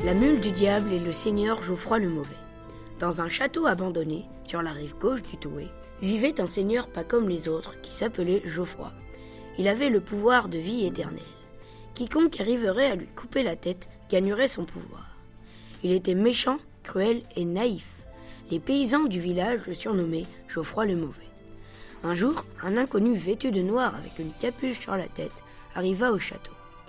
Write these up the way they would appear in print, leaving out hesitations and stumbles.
La mule du diable et le seigneur Geoffroy le Mauvais. Dans un château abandonné, sur la rive gauche du Touet, vivait un seigneur pas comme les autres qui s'appelait Geoffroy. Il avait le pouvoir de vie éternelle. Quiconque arriverait à lui couper la tête gagnerait son pouvoir. Il était méchant, cruel et naïf. Les paysans du village le surnommaient Geoffroy le Mauvais. Un jour, un inconnu vêtu de noir avec une capuche sur la tête arriva au château.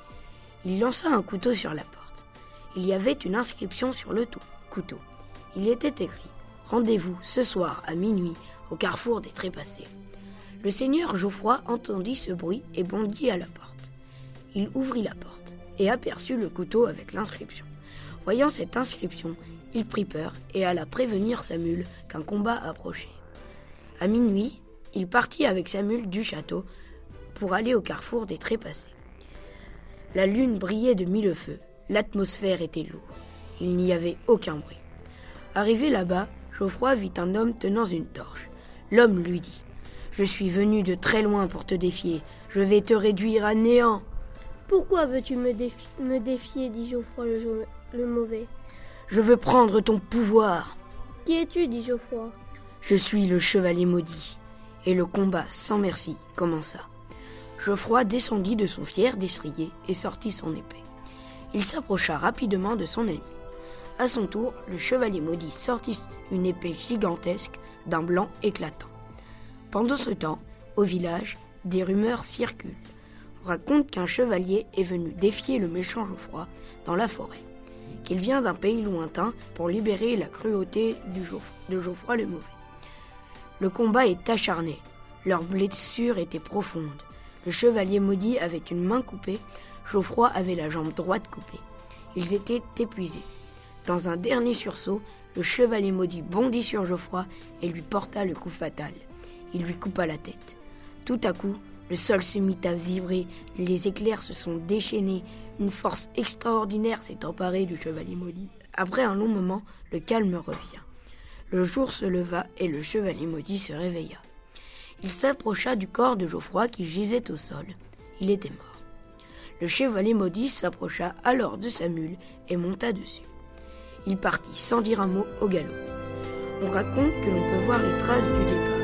Il lança un couteau sur la porte. Il y avait une inscription sur le couteau. Il était écrit « Rendez-vous ce soir à minuit au carrefour des Trépassés ». Le seigneur Geoffroy entendit ce bruit et bondit à la porte. Il ouvrit la porte et aperçut le couteau avec l'inscription. Voyant cette inscription, il prit peur et alla prévenir sa mule qu'un combat approchait. À minuit, il partit avec sa mule du château pour aller au carrefour des Trépassés. La lune brillait de mille feux. L'atmosphère était lourde. Il n'y avait aucun bruit. Arrivé là-bas, Geoffroy vit un homme tenant une torche. L'homme lui dit « Je suis venu de très loin pour te défier. Je vais te réduire à néant. » « Pourquoi veux-tu me défier dit Geoffroy le Mauvais. « Je veux prendre ton pouvoir. »« Qui es-tu dit Geoffroy. »« Je suis le chevalier maudit. » Et le combat sans merci commença. Geoffroy descendit de son fier destrier et sortit son épée. Il s'approcha rapidement de son ennemi. À son tour, le chevalier maudit sortit une épée gigantesque d'un blanc éclatant. Pendant ce temps, au village, des rumeurs circulent. On raconte qu'un chevalier est venu défier le méchant Geoffroy dans la forêt, qu'il vient d'un pays lointain pour libérer la cruauté de Geoffroy le Mauvais. Le combat est acharné. Leurs blessures étaient profondes. Le chevalier maudit avait une main coupée, Geoffroy avait la jambe droite coupée. Ils étaient épuisés. Dans un dernier sursaut, le chevalier maudit bondit sur Geoffroy et lui porta le coup fatal. Il lui coupa la tête. Tout à coup, le sol se mit à vibrer, les éclairs se sont déchaînés, une force extraordinaire s'est emparée du chevalier maudit. Après un long moment, le calme revient. Le jour se leva et le chevalier maudit se réveilla. Il s'approcha du corps de Geoffroy qui gisait au sol. Il était mort. Le chevalier maudit s'approcha alors de sa mule et monta dessus. Il partit sans dire un mot au galop. On raconte que l'on peut voir les traces du départ.